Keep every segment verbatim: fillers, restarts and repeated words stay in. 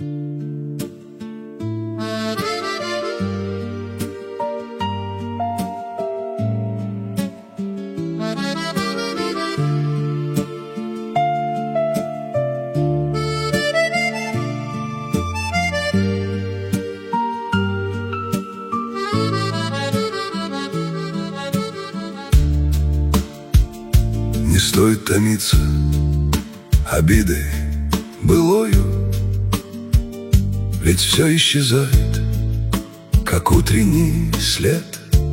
Не стоит томиться обидой былою, ведь все исчезает, как утренний след.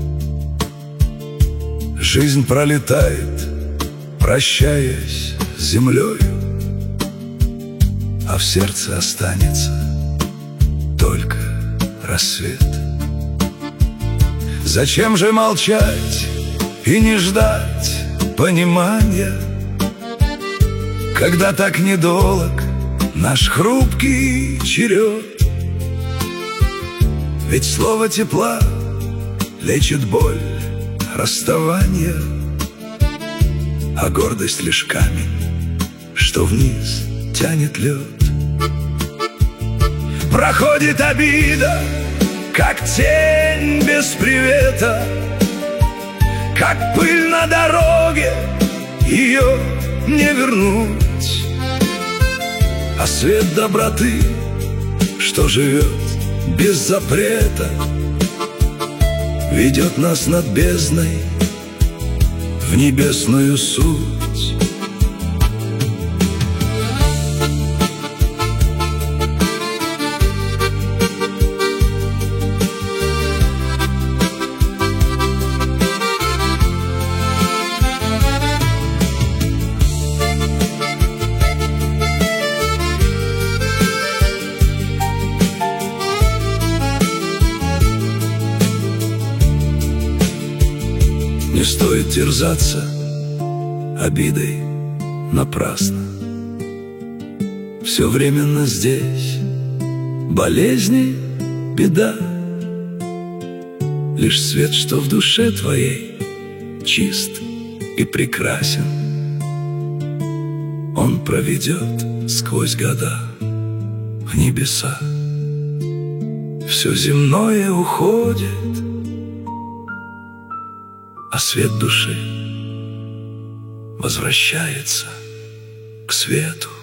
Жизнь пролетает, прощаясь с землею, а в сердце останется только рассвет. Зачем же молчать и не ждать понимания, когда так недолг наш хрупкий черед? Ведь слово тепла лечит боль расставания, а гордость лишь камень, что вниз тянет лед. Проходит обида, как тень без привета, как пыль на дороге, ее не вернуть. А свет доброты, что живет без запрета, ведет нас над бездной в небесную суть. Не стоит терзаться обидой напрасно. Все временно здесь болезни, беда. Лишь свет, что в душе твоей чист и прекрасен, он проведет сквозь года в небеса. Все земное уходит, а свет души возвращается к свету.